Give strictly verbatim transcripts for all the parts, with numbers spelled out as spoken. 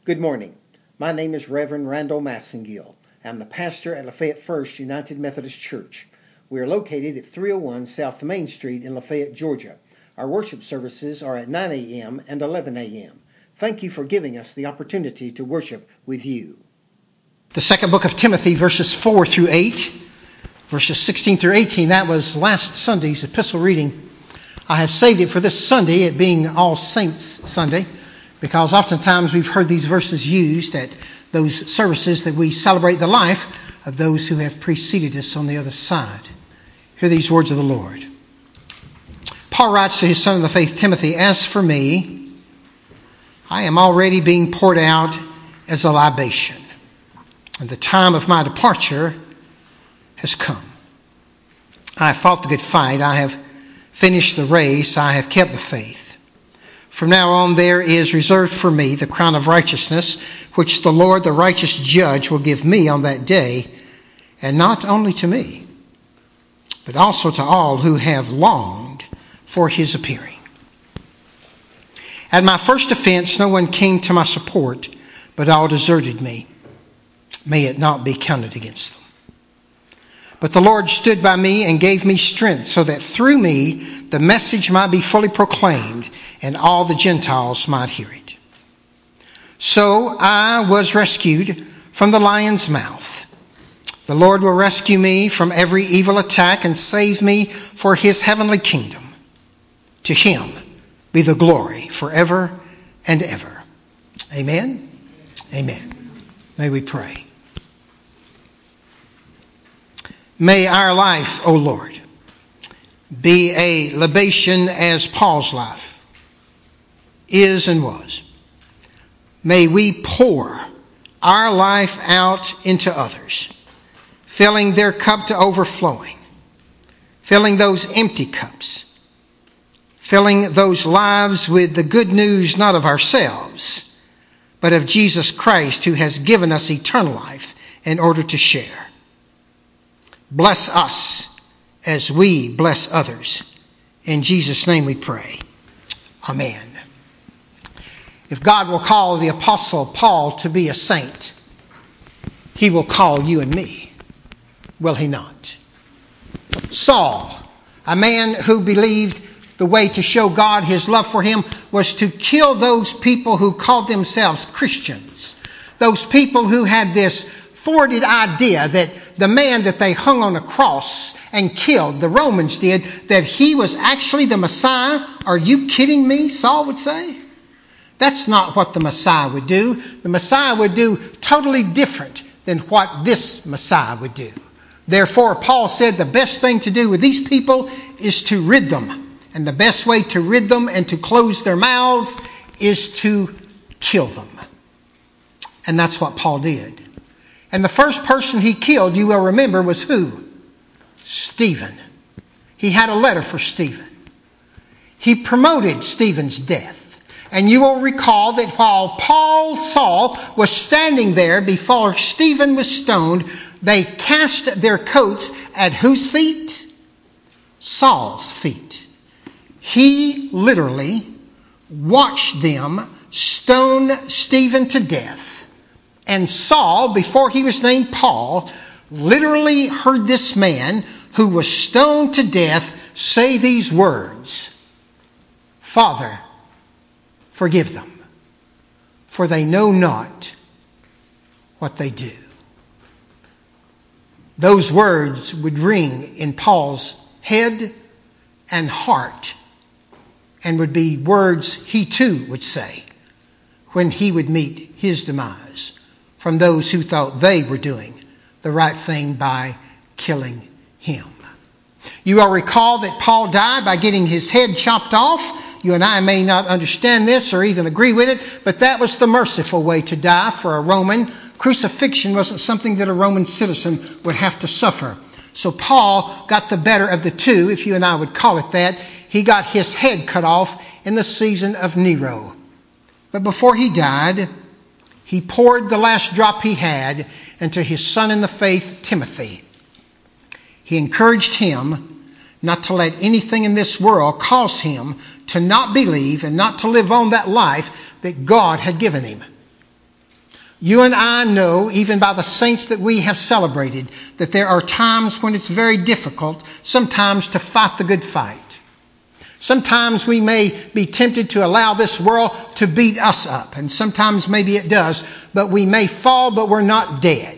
Good morning. My name is Reverend Randall Massengill. I'm the pastor at Lafayette First United Methodist Church. We are located at three oh one South Main Street in Lafayette, Georgia. Our worship services are at nine a.m. and eleven a.m. Thank you for giving us the opportunity to worship with you. The second book of Timothy, verses four through eight, verses sixteen through eighteen, that was last Sunday's epistle reading. I have saved it for this Sunday, it being All Saints Sunday, because oftentimes we've heard these verses used at those services that we celebrate the life of those who have preceded us on the other side. Hear these words of the Lord. Paul writes to his son in the faith, Timothy, "As for me, I am already being poured out as a libation, and the time of my departure has come. I have fought the good fight. I have finished the race. I have kept the faith. From now on there is reserved for me the crown of righteousness, which the Lord, the righteous judge, will give me on that day, and not only to me, but also to all who have longed for his appearing. At my first offense, no one came to my support, but all deserted me. May it not be counted against them. But the Lord stood by me and gave me strength, so that through me the message might be fully proclaimed, and all the Gentiles might hear it. So I was rescued from the lion's mouth. The Lord will rescue me from every evil attack and save me for his heavenly kingdom. To him be the glory forever and ever. Amen. Amen. May we pray. May our life, O Lord, be a libation as Paul's life is and was. May we pour our life out into others, filling their cup to overflowing, filling those empty cups, filling those lives with the good news not of ourselves, but of Jesus Christ, who has given us eternal life in order to share. Bless us as we bless others. In Jesus' name we pray. Amen. If God will call the Apostle Paul to be a saint, he will call you and me, will he not? Saul, a man who believed the way to show God his love for him was to kill those people who called themselves Christians. Those people who had this thwarted idea that the man that they hung on a cross and killed, the Romans did, that he was actually the Messiah. Are you kidding me? Saul would say. That's not what the Messiah would do. The Messiah would do totally different than what this Messiah would do. Therefore, Paul said the best thing to do with these people is to rid them. And the best way to rid them and to close their mouths is to kill them. And that's what Paul did. And the first person he killed, you will remember, was who? Stephen. He had a letter for Stephen. He promoted Stephen's death. And you will recall that while Paul, Saul, was standing there before Stephen was stoned, they cast their coats at whose feet? Saul's feet. He literally watched them stone Stephen to death. And Saul, before he was named Paul, literally heard this man who was stoned to death say these words, "Father, forgive them, for they know not what they do." Those words would ring in Paul's head and heart, and would be words he too would say when he would meet his demise from those who thought they were doing the right thing by killing him. You will recall that Paul died by getting his head chopped off. You and I may not understand this or even agree with it, but that was the merciful way to die for a Roman. Crucifixion wasn't something that a Roman citizen would have to suffer. So Paul got the better of the two, if you and I would call it that. He got his head cut off in the season of Nero. But before he died, he poured the last drop he had into his son in the faith, Timothy. He encouraged him not to let anything in this world cause him to not believe and not to live on that life that God had given him. You and I know, even by the saints that we have celebrated, that there are times when it's very difficult, sometimes to fight the good fight. Sometimes we may be tempted to allow this world to beat us up, and sometimes maybe it does, but we may fall, but we're not dead.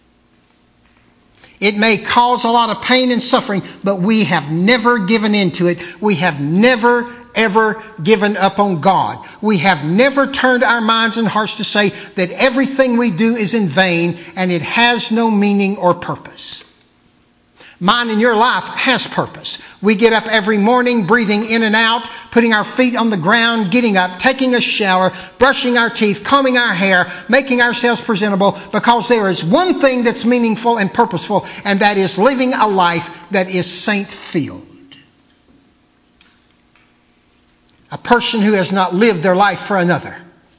It may cause a lot of pain and suffering, but we have never given in to it. We have never, ever given up on God. We have never turned our minds and hearts to say that everything we do is in vain and it has no meaning or purpose. Mine and your life has purpose. We get up every morning, breathing in and out, putting our feet on the ground, getting up, taking a shower, brushing our teeth, combing our hair, making ourselves presentable, because there is one thing that's meaningful and purposeful, and that is living a life that is saint-filled. A person who has not lived their life for another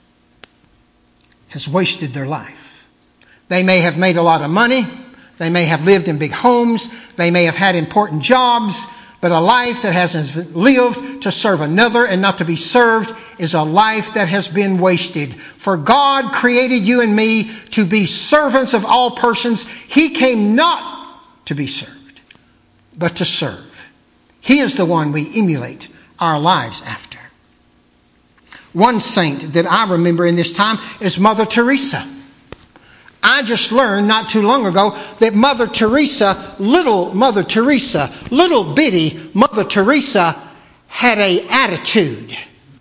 has wasted their life. They may have made a lot of money. They may have lived in big homes. They may have had important jobs. But a life that hasn't lived to serve another and not to be served is a life that has been wasted. For God created you and me to be servants of all persons. He came not to be served, but to serve. He is the one we emulate our lives after. One saint that I remember in this time is Mother Teresa. I just learned not too long ago that Mother Teresa, little Mother Teresa, little bitty Mother Teresa had an attitude.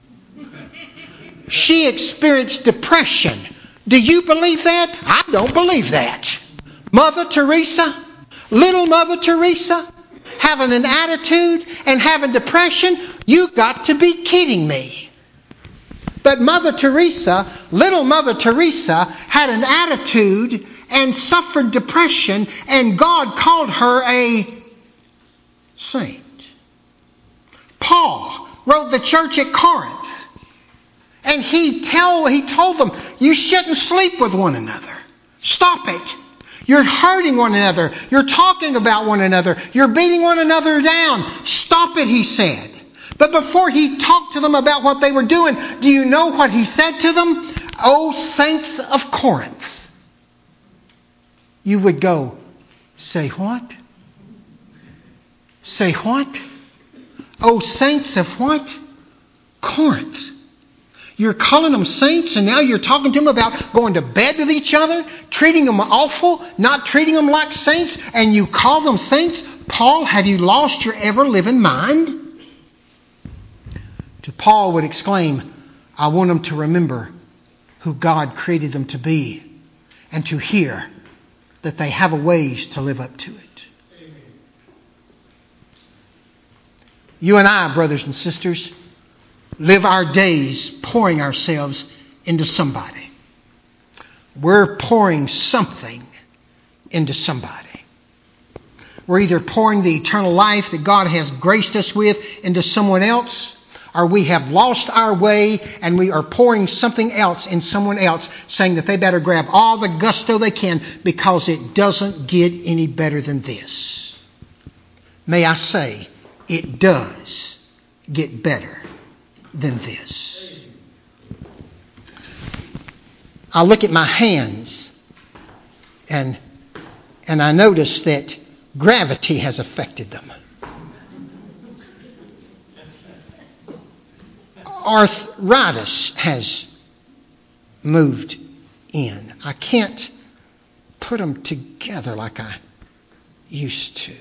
She experienced depression. Do you believe that? I don't believe that. Mother Teresa, little Mother Teresa, having an attitude and having depression? You got to be kidding me. But Mother Teresa, little Mother Teresa, had an attitude and suffered depression, and God called her a saint. Paul wrote the church at Corinth, and he, tell, he told them, you shouldn't sleep with one another. Stop it. You're hurting one another. You're talking about one another. You're beating one another down. Stop it, he said. But before he talked to them about what they were doing, do you know what he said to them? O saints of Corinth. You would go, say what? Say what? O saints of what? Corinth. You're calling them saints, and now you're talking to them about going to bed with each other, treating them awful, not treating them like saints, and you call them saints? Paul, have you lost your ever-living mind? To Paul would exclaim, I want them to remember who God created them to be and to hear that they have a ways to live up to it. Amen. You and I, brothers and sisters, live our days pouring ourselves into somebody. We're pouring something into somebody. We're either pouring the eternal life that God has graced us with into someone else, or we have lost our way and we are pouring something else in someone else, saying that they better grab all the gusto they can because it doesn't get any better than this. May I say, it does get better than this. I look at my hands and, and I notice that gravity has affected them. Arthritis has moved in. I can't put them together like I used to.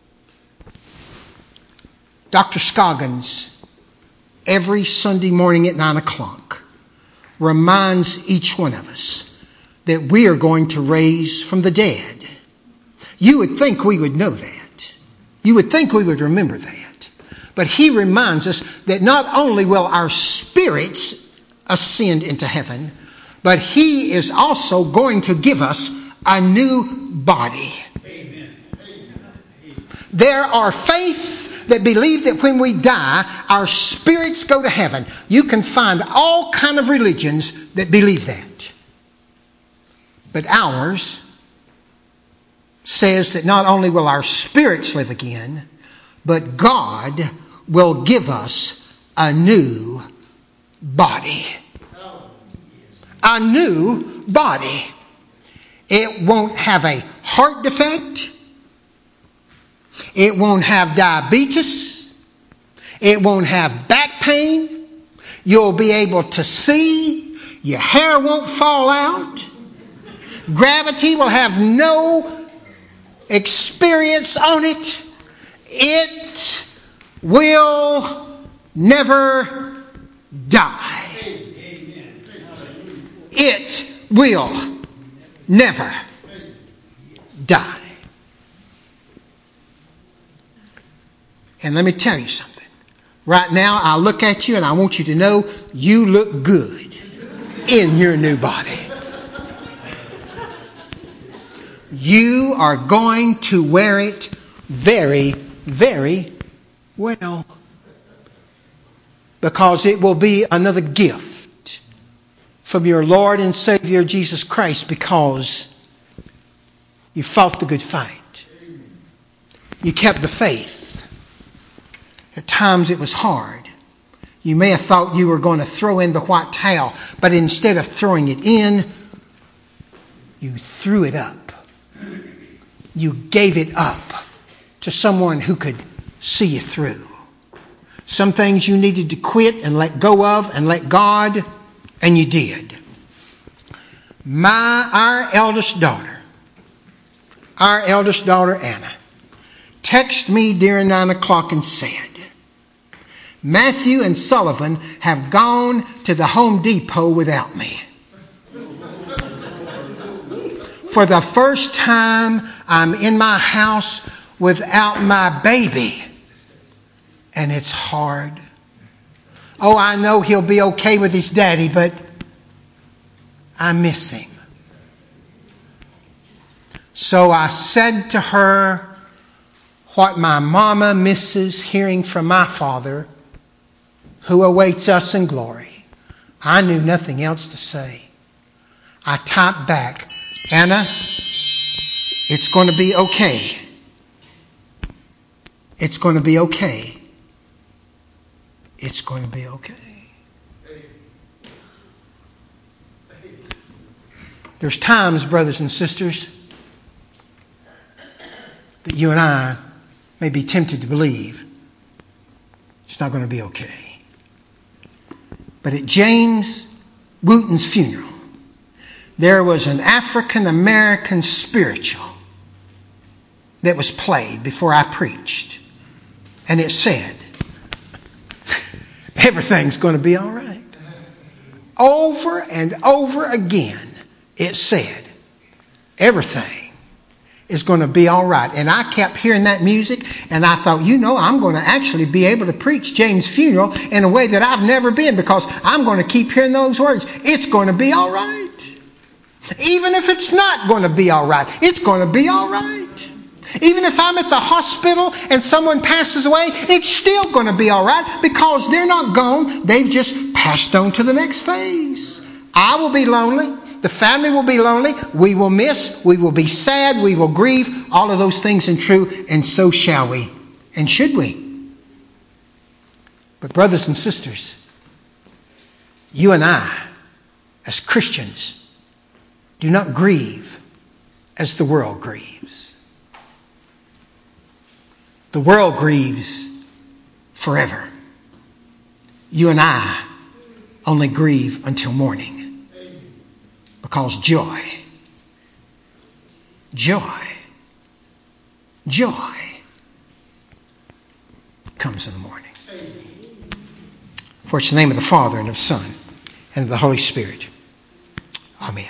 Doctor Scoggins, every Sunday morning at nine o'clock, reminds each one of us that we are going to raise from the dead. You would think we would know that. You would think we would remember that. But he reminds us that not only will our spirits ascend into heaven, but he is also going to give us a new body. Amen. There are faiths that believe that when we die, our spirits go to heaven. You can find all kind of religions that believe that. But ours says that not only will our spirits live again, but God will give us a new body. A new body. It won't have a heart defect. It won't have diabetes. It won't have back pain. You'll be able to see. Your hair won't fall out. Gravity will have no experience on it. It will never die. It will never die. And let me tell you something. Right now, I look at you and I want you to know you look good in your new body. You are going to wear it very, very well. Because it will be another gift from your Lord and Savior Jesus Christ, because you fought the good fight. You kept the faith. At times it was hard. You may have thought you were going to throw in the white towel, but instead of throwing it in, you threw it up. You gave it up to someone who could see you through. Some things you needed to quit and let go of and let God, and you did. My, our eldest daughter, our eldest daughter Anna, texted me during nine o'clock and said, Matthew and Sullivan have gone to the Home Depot without me. For the first time, I'm in my house without my baby. And it's hard. Oh, I know he'll be okay with his daddy, but I miss him. So I said to her what my mama misses hearing from my Father, who awaits us in glory. I knew nothing else to say. I typed back, Anna, it's going to be okay. It's going to be okay. It's going to be okay. There's times, brothers and sisters, that you and I may be tempted to believe it's not going to be okay. But at James Wooten's funeral, there was an African American spiritual that was played before I preached. And it said, everything's going to be all right. Over and over again, it said, everything is going to be all right. And I kept hearing that music, and I thought, you know, I'm going to actually be able to preach James' funeral in a way that I've never been, because I'm going to keep hearing those words. It's going to be all right. Even if it's not going to be all right, it's going to be all right. Even if I'm at the hospital and someone passes away, it's still going to be all right, because they're not gone. They've just passed on to the next phase. I will be lonely. The family will be lonely. We will miss. We will be sad. We will grieve. All of those things are true, and so shall we. And should we? But brothers and sisters, you and I, as Christians, do not grieve as the world grieves. The world grieves forever. You and I only grieve until morning. Because joy, joy, joy comes in the morning. For it's the name of the Father and of the Son and of the Holy Spirit. Amen.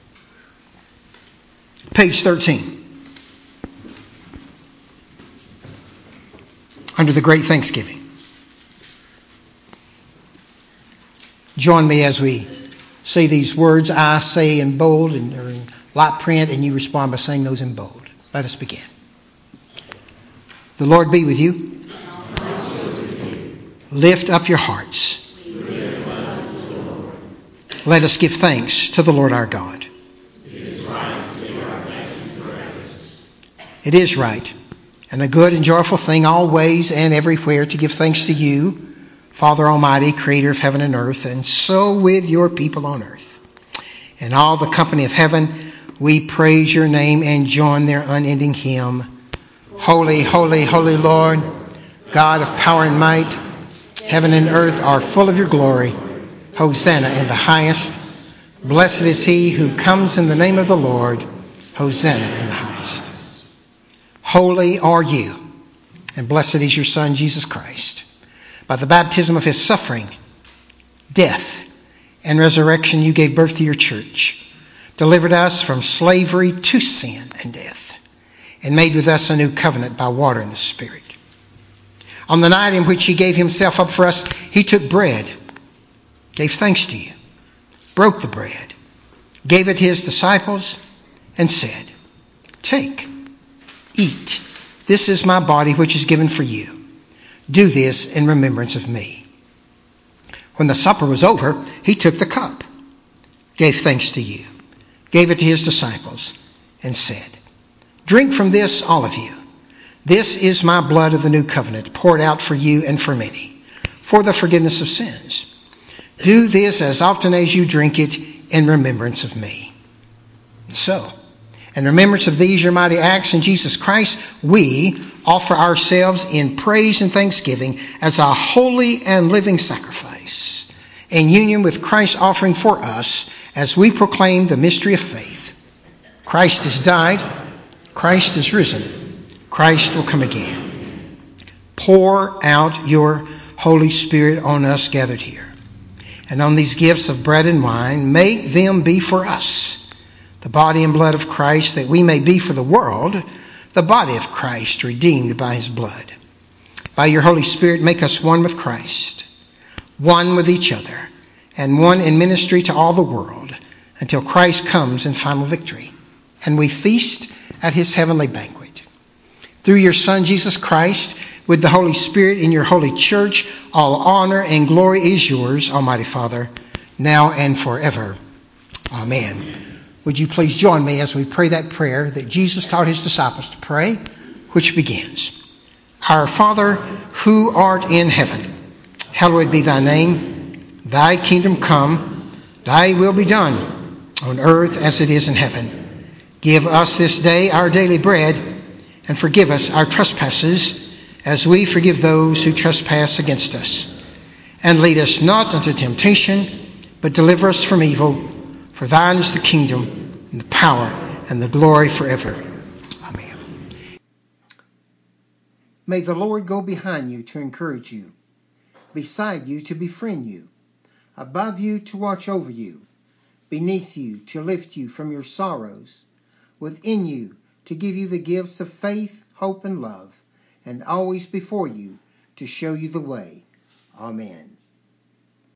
Page thirteen. Under the Great Thanksgiving. Join me as we say these words I say in bold and or in light print, and you respond by saying those in bold. Let us begin. The Lord be with you. Lift up your hearts. Let us give thanks to the Lord our God. It is right to give our thanks and praise. It is right and a good and joyful thing always and everywhere to give thanks to you, Father Almighty, creator of heaven and earth, and so with your people on earth. and all the company of heaven, we praise your name and join their unending hymn. Holy, holy, holy Lord, God of power and might, heaven and earth are full of your glory. Hosanna in the highest. Blessed is he who comes in the name of the Lord. Hosanna in the highest. Holy are you, and blessed is your Son, Jesus Christ. By the baptism of his suffering, death, and resurrection, you gave birth to your church, delivered us from slavery to sin and death, and made with us a new covenant by water and the Spirit. On the night in which he gave himself up for us, he took bread, gave thanks to you, broke the bread, gave it to his disciples, and said, "Take, eat. This is my body which is given for you. Do this in remembrance of me." When the supper was over, he took the cup, gave thanks to you, gave it to his disciples, and said, "Drink from this, all of you. This is my blood of the new covenant, poured out for you and for many, for the forgiveness of sins. Do this as often as you drink it in remembrance of me." So, in remembrance of these your mighty acts in Jesus Christ, we offer ourselves in praise and thanksgiving as a holy and living sacrifice, in union with Christ's offering for us as we proclaim the mystery of faith. Christ has died. Christ is risen. Christ will come again. Pour out your Holy Spirit on us gathered here, and on these gifts of bread and wine. Make them be for us the body and blood of Christ, that we may be for the world the body of Christ, redeemed by his blood. By your Holy Spirit, make us one with Christ, one with each other, and one in ministry to all the world, until Christ comes in final victory, and we feast at his heavenly banquet. Through your Son, Jesus Christ, with the Holy Spirit in your holy church, all honor and glory is yours, Almighty Father, now and forever. Amen. Would you please join me as we pray that prayer that Jesus taught his disciples to pray, which begins, "Our Father, who art in heaven, hallowed be thy name. Thy kingdom come, thy will be done, on earth as it is in heaven. Give us this day our daily bread, and forgive us our trespasses, as we forgive those who trespass against us. And lead us not into temptation, but deliver us from evil. For thine is the kingdom, and the power, and the glory forever. Amen." May the Lord go behind you to encourage you, beside you to befriend you, above you to watch over you, beneath you to lift you from your sorrows, within you to give you the gifts of faith, hope, and love, and always before you to show you the way. Amen.